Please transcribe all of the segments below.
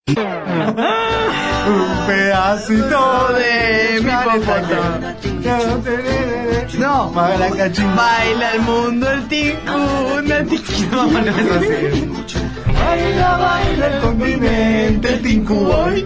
Un pedacito de mi popotón. No, baila el mundo el ticuna, no, no es así. Baila el continente, el tincuboy.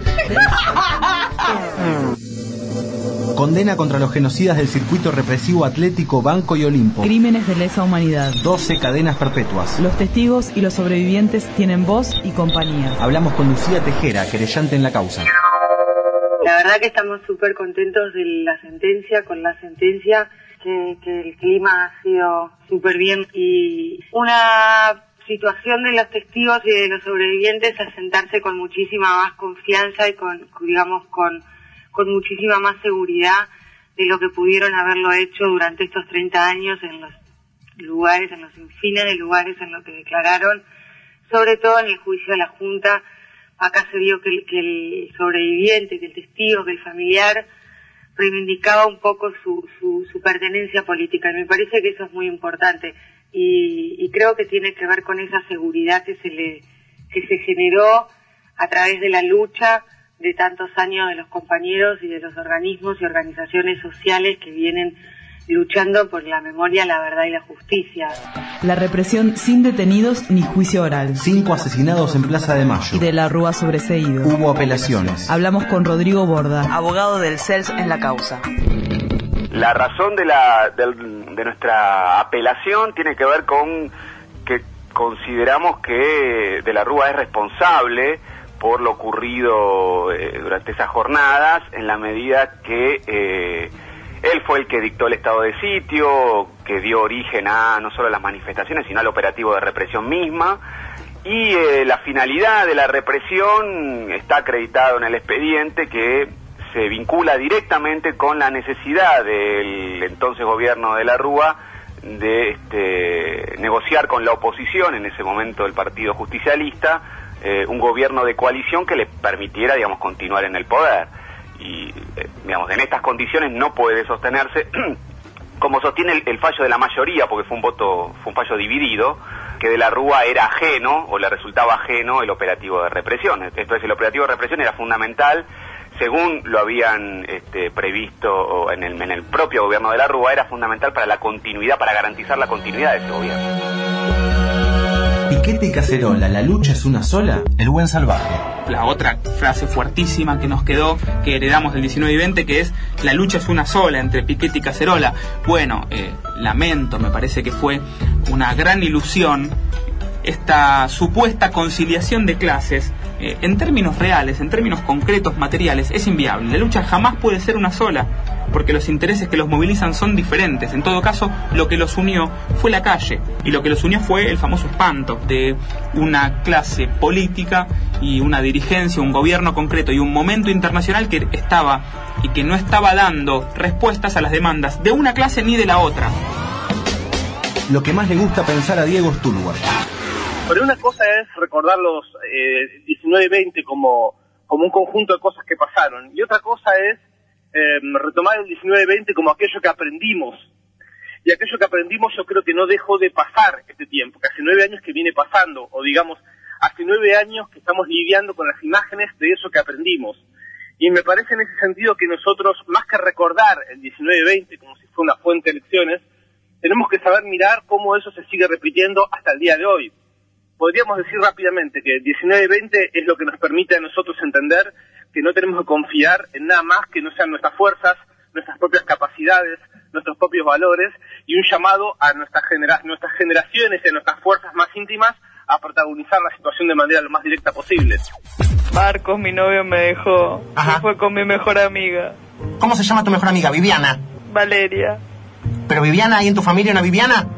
Condena contra los genocidas del circuito represivo Atlético, Banco y Olimpo. Crímenes de lesa humanidad. 12 cadenas perpetuas. Los testigos y los sobrevivientes tienen voz y compañía. Hablamos con Lucía Tejera, querellante en la causa. La verdad que estamos súper contentos de la sentencia, que el clima ha sido súper bien y una situación de los testigos y de los sobrevivientes a sentarse con muchísima más confianza y con muchísima más seguridad de lo que pudieron haberlo hecho durante estos 30 años en los lugares, en los infines de lugares en los que declararon, sobre todo en el juicio de la Junta. Acá se vio que el sobreviviente, que el testigo, que el familiar reivindicaba un poco su pertenencia política, y me parece que eso es muy importante y creo que tiene que ver con esa seguridad que se generó a través de la lucha de tantos años de los compañeros y de los organismos y organizaciones sociales que vienen luchando por la memoria, la verdad y la justicia. La represión sin detenidos ni juicio oral. 5 asesinados en Plaza de Mayo. Y de la Rúa sobreseído. Hubo apelaciones. Hablamos con Rodrigo Borda, abogado del CELS en la causa. La razón de nuestra apelación tiene que ver con que consideramos que De la Rúa es responsable por lo ocurrido durante esas jornadas, en la medida que él fue el que dictó el estado de sitio, que dio origen a no solo a las manifestaciones, sino al operativo de represión misma, y la finalidad de la represión está acreditado en el expediente, que se vincula directamente con la necesidad del entonces gobierno de la Rúa de negociar con la oposición, en ese momento el Partido Justicialista, un gobierno de coalición que le permitiera, continuar en el poder. Y, en estas condiciones no puede sostenerse, como sostiene el fallo de la mayoría, porque fue un fallo dividido, que De la Rúa era ajeno, o le resultaba ajeno, el operativo de represión. Entonces el operativo de represión era fundamental, según lo habían previsto en el propio gobierno de la Rúa, era fundamental para la continuidad, para garantizar la continuidad de ese gobierno. Piquete y Cacerola, ¿la lucha es una sola? El buen salvaje. La otra frase fuertísima que nos quedó, que heredamos del 19 y 20, que es: la lucha es una sola entre Piquete y Cacerola. Bueno, lamento, me parece que fue una gran ilusión esta supuesta conciliación de clases. En términos reales, en términos concretos, materiales, es inviable. La lucha jamás puede ser una sola, porque los intereses que los movilizan son diferentes. En todo caso, lo que los unió fue la calle, y lo que los unió fue el famoso espanto de una clase política y una dirigencia, un gobierno concreto y un momento internacional que estaba y que no estaba dando respuestas a las demandas de una clase ni de la otra. Lo que más le gusta pensar a Diego Stulwar. Pero una cosa es recordar los 19 y 20 como un conjunto de cosas que pasaron, y otra cosa es retomar el 19 y 20 como aquello que aprendimos. Y aquello que aprendimos yo creo que no dejó de pasar este tiempo, que hace 9 años que viene pasando, o digamos, hace 9 años que estamos lidiando con las imágenes de eso que aprendimos. Y me parece en ese sentido que nosotros, más que recordar el 19 y 20 como si fuera una fuente de lecciones, tenemos que saber mirar cómo eso se sigue repitiendo hasta el día de hoy. Podríamos decir rápidamente que 19 y 20 es lo que nos permite a nosotros entender que no tenemos que confiar en nada más que no sean nuestras fuerzas, nuestras propias capacidades, nuestros propios valores, y un llamado a nuestras generaciones y a nuestras fuerzas más íntimas a protagonizar la situación de manera lo más directa posible. Marcos, mi novio, me dejó. Ajá. Se fue con mi mejor amiga. ¿Cómo se llama tu mejor amiga? Viviana. Valeria. ¿Pero Viviana, hay en tu familia una Viviana?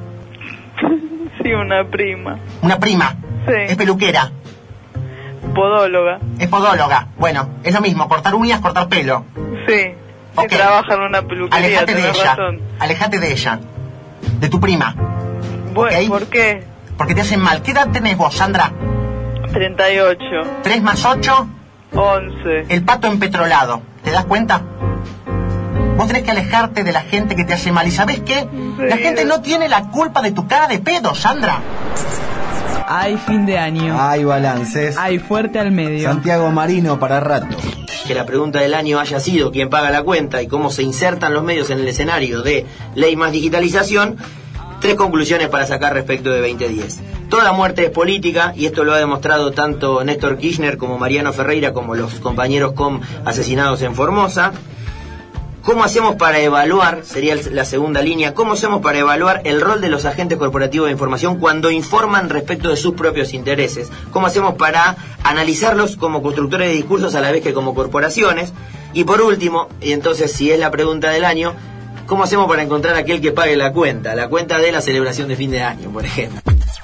Sí, una prima. ¿Una prima? Sí. ¿Es peluquera? Podóloga. Es podóloga. Bueno, es lo mismo, cortar uñas, cortar pelo. Sí. Ok. Que trabaja en una peluquería. Alejate de ella. Razón. Alejate de ella. De tu prima. Bueno, ¿Okay? ¿por qué? Porque te hacen mal. ¿Qué edad tenés vos, Sandra? 38. 3 más 8. 11. El pato empetrolado. ¿Te das cuenta? Vos tenés que alejarte de la gente que te hace mal. ¿Y sabés qué? Sí. La gente no tiene la culpa de tu cara de pedo, Sandra. Hay fin de año. Hay balances. Hay fuerte al medio. Santiago Marino para rato. Que la pregunta del año haya sido quién paga la cuenta y cómo se insertan los medios en el escenario de ley más digitalización. 3 conclusiones para sacar respecto de 2010. Toda muerte es política, y esto lo ha demostrado tanto Néstor Kirchner como Mariano Ferreira, como los compañeros COM asesinados en Formosa. ¿Cómo hacemos para evaluar, sería la segunda línea, cómo hacemos para evaluar el rol de los agentes corporativos de información cuando informan respecto de sus propios intereses? ¿Cómo hacemos para analizarlos como constructores de discursos a la vez que como corporaciones? Y por último, y entonces si es la pregunta del año, ¿cómo hacemos para encontrar a aquel que pague la cuenta de la celebración de fin de año, por ejemplo?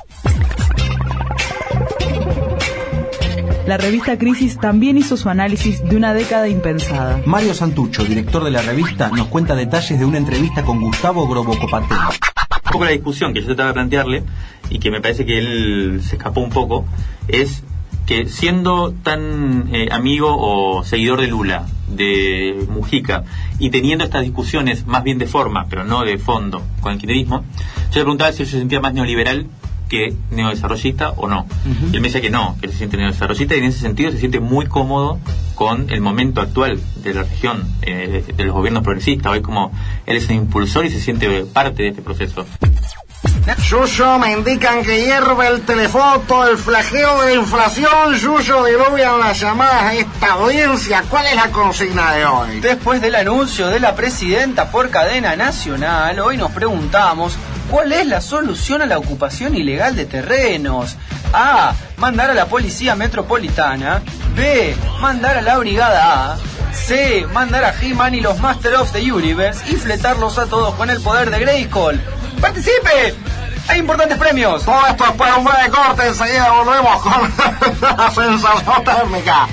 La revista Crisis también hizo su análisis de una década impensada. Mario Santucho, director de la revista, nos cuenta detalles de una entrevista con Gustavo Grobocopatel. Un poco la discusión que yo trataba de plantearle, y que me parece que él se escapó un poco, es que siendo tan amigo o seguidor de Lula, de Mujica, y teniendo estas discusiones más bien de forma, pero no de fondo, con el kirchnerismo, yo le preguntaba si él se sentía más neoliberal que neodesarrollista o no. Y él me decía que no, que se siente neodesarrollista, y en ese sentido se siente muy cómodo con el momento actual de la región, de los gobiernos progresistas. Hoy como él es un impulsor y se siente parte de este proceso. Yuyo, me indican que hierve el telefoto, el flagelo de la inflación. Yuyo, diluvian las llamadas a esta audiencia. ¿Cuál es la consigna de hoy? Después del anuncio de la presidenta por cadena nacional, hoy nos preguntamos ¿cuál es la solución a la ocupación ilegal de terrenos? A. Mandar a la policía metropolitana. B. Mandar a la brigada A. C. Mandar a He-Man y los Master of the Universe y fletarlos a todos con el poder de Grayskull. ¡Participe! ¡Hay importantes premios! Todo esto es para un breve corte, enseguida volvemos con la sensación térmica.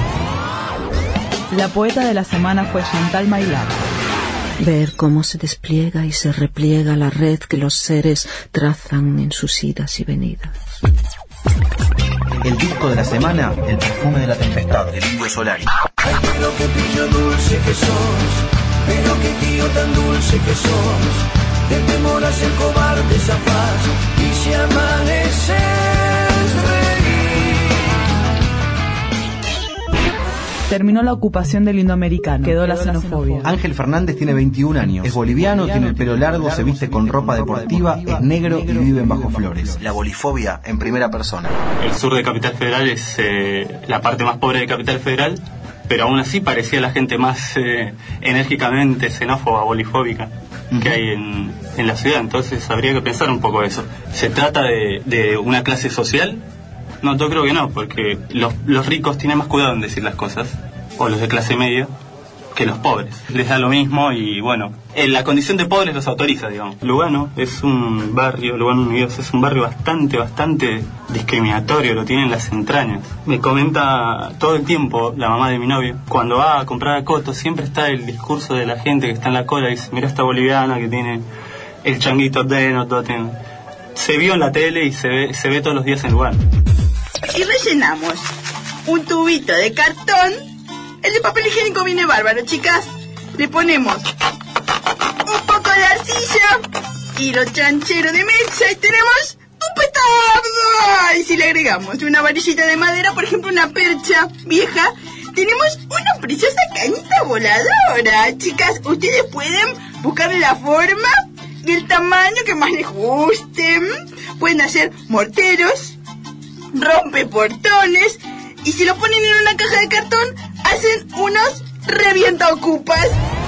La poeta de la semana fue Chantal Maillard. Ver cómo se despliega y se repliega la red que los seres trazan en sus idas y venidas. El disco de la semana, El perfume de la tempestad, del Indio Solari. Ay, pero qué pillo dulce que sos, pero qué tío tan dulce que sos. De temor a ser cobarde zafás, y si amaneces reír. Terminó la ocupación del indoamericano, quedó la xenofobia. Ángel Fernández tiene 21 años, es boliviano, tiene el pelo largo, se viste con ropa deportiva, es negro y vive en Bajo Flores. La bolifobia en primera persona. El sur de Capital Federal es la parte más pobre de Capital Federal, pero aún así parecía la gente más enérgicamente xenófoba, bolifóbica que hay en la ciudad. Entonces habría que pensar un poco eso. ¿Se trata de una clase social? No, yo creo que no, porque los ricos tienen más cuidado en decir las cosas, o los de clase media, que los pobres. Les da lo mismo y bueno, la condición de pobres los autoriza, digamos. Lugano es un barrio, Lugano Unidos es un barrio bastante discriminatorio, lo tiene en las entrañas. Me comenta todo el tiempo la mamá de mi novio, cuando va a comprar a Coto, siempre está el discurso de la gente que está en la cola y dice, mira esta boliviana que tiene el changuito de todo tiene. Se vio en la tele y se ve todos los días en Lugano. Y rellenamos un tubito de cartón. El de papel higiénico viene bárbaro, chicas. Le ponemos un poco de arcilla y los chancheros de mesa y tenemos un petardo. Y si le agregamos una varillita de madera, por ejemplo una percha vieja, tenemos una preciosa cañita voladora. Chicas, ustedes pueden buscarle la forma y el tamaño que más les guste. Pueden hacer morteros, rompeportones, y si lo ponen en una caja de cartón, hacen unos revientaocupas.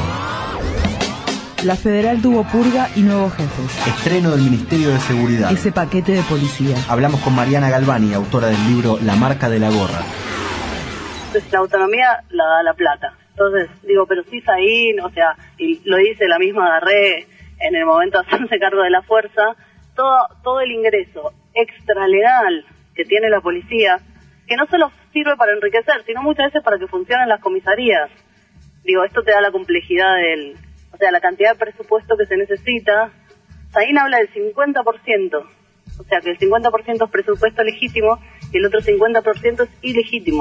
La federal tuvo purga y nuevos jefes. Estreno del Ministerio de Seguridad. Ese paquete de policía. Hablamos con Mariana Galvani, autora del libro La marca de la gorra. Entonces la autonomía la da la plata. Entonces digo, pero si Saín, o sea, y lo dice la misma Garré en el momento de hacerse cargo de la fuerza, todo el ingreso extralegal que tiene la policía, que no solo sirve para enriquecer, sino muchas veces para que funcionen las comisarías. Digo, esto te da la complejidad o sea, la cantidad de presupuesto que se necesita. Saín habla del 50%, o sea que el 50% es presupuesto legítimo y el otro 50% es ilegítimo.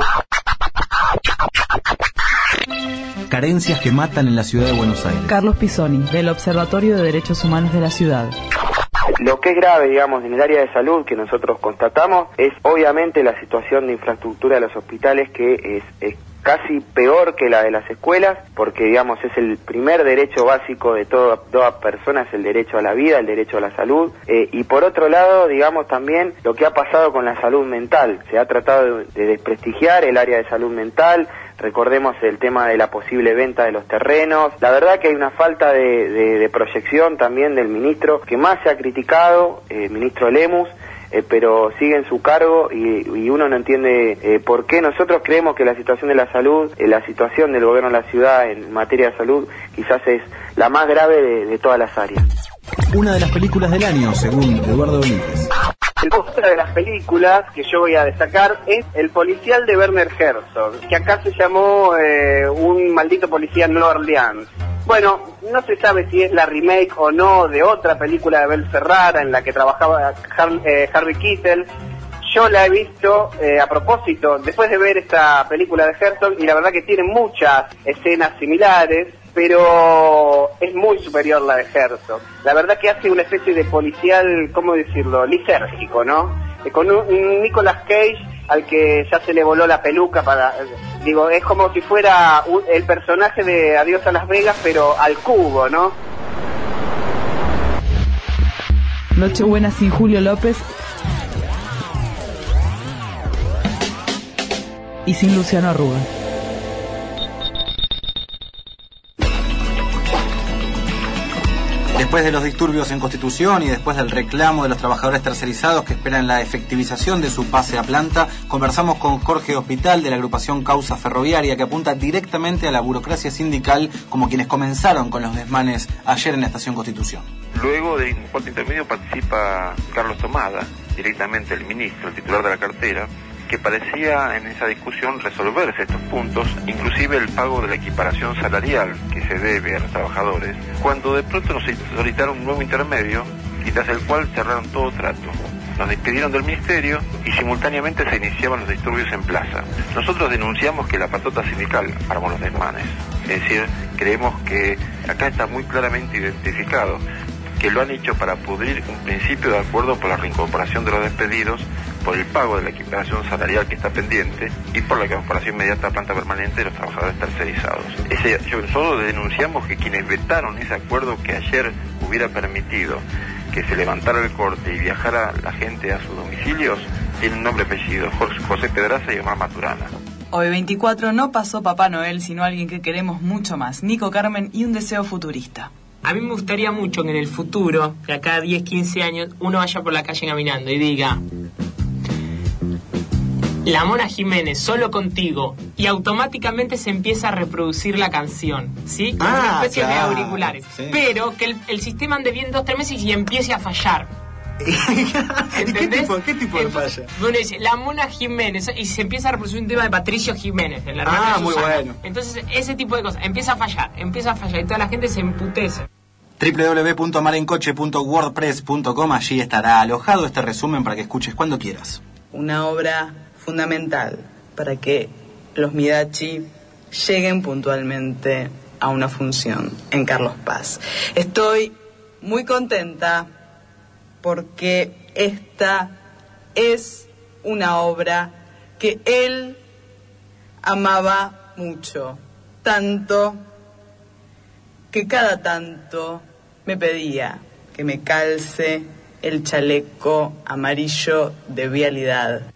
Carencias que matan en la ciudad de Buenos Aires. Carlos Pisoni, del Observatorio de Derechos Humanos de la ciudad. Lo que es grave, digamos, en el área de salud que nosotros constatamos es obviamente la situación de infraestructura de los hospitales, que es casi peor que la de las escuelas, porque digamos es el primer derecho básico de toda persona, es el derecho a la vida, el derecho a la salud, y por otro lado, digamos, también lo que ha pasado con la salud mental. Se ha tratado de desprestigiar el área de salud mental. Recordemos el tema de la posible venta de los terrenos. La verdad que hay una falta de proyección también del ministro, que más se ha criticado, ministro Lemus, pero sigue en su cargo y uno no entiende por qué. Nosotros creemos que la situación de la salud, la situación del gobierno de la ciudad en materia de salud, quizás es la más grave de todas las áreas. Una de las películas del año, según Eduardo Benítez. Otra de las películas que yo voy a destacar es El policial de Werner Herzog, que acá se llamó Un maldito policía en Nueva Orleans. Bueno, no se sabe si es la remake o no de otra película de Abel Ferrara en la que trabajaba Harvey Keitel. Yo la he visto a propósito, después de ver esta película de Herzog, y la verdad que tiene muchas escenas similares, pero es muy superior la de Herzog. La verdad que hace una especie de policial, ¿cómo decirlo?, lisérgico, ¿no? Con un Nicolas Cage al que ya se le voló la peluca digo, es como si fuera el personaje de Adiós a Las Vegas, pero al cubo, ¿no? Nochebuena sin Julio López y sin Luciano Arruga. Después de los disturbios en Constitución y después del reclamo de los trabajadores tercerizados que esperan la efectivización de su pase a planta, conversamos con Jorge Hospital de la agrupación Causa Ferroviaria, que apunta directamente a la burocracia sindical como quienes comenzaron con los desmanes ayer en la Estación Constitución. Luego del importe intermedio participa Carlos Tomada, directamente el ministro, el titular de la cartera, que parecía en esa discusión resolverse estos puntos, inclusive el pago de la equiparación salarial que se debe a los trabajadores, cuando de pronto nos solicitaron un nuevo intermedio y tras el cual cerraron todo trato. Nos despidieron del ministerio y simultáneamente se iniciaban los disturbios en plaza. Nosotros denunciamos que la patota sindical armó los desmanes, es decir, creemos que acá está muy claramente identificado que lo han hecho para pudrir un principio de acuerdo por la reincorporación de los despedidos, por el pago de la equiparación salarial que está pendiente y por la incorporación inmediata a planta permanente de los trabajadores tercerizados. Nosotros denunciamos que quienes vetaron ese acuerdo que ayer hubiera permitido que se levantara el corte y viajara la gente a sus domicilios, tienen un nombre y apellido, José Pedraza y Omar Maturana. Hoy 24 no pasó Papá Noel, sino alguien que queremos mucho más, Nico Carmen, y un deseo futurista. A mí me gustaría mucho que en el futuro, de acá a 10, 15 años, uno vaya por la calle caminando y diga: La Mona Jiménez, solo contigo, y automáticamente se empieza a reproducir la canción, ¿sí? Como una especie de auriculares. Sí. Pero que el sistema ande bien 2-3 meses y empiece a fallar. ¿Entendés? ¿Qué tipo de falla? Bueno, dice La Mona Jiménez y se empieza a reproducir un tema de Patricio Jiménez, el hermano de muy Susana. bueno. Entonces, ese tipo de cosas, empieza a fallar y toda la gente se emputece. www.marencoche.wordpress.com, allí estará alojado este resumen para que escuches cuando quieras. Una obra fundamental para que los Midachi lleguen puntualmente a una función en Carlos Paz. Estoy muy contenta porque esta es una obra que él amaba mucho, tanto que cada tanto me pedía que me calce el chaleco amarillo de vialidad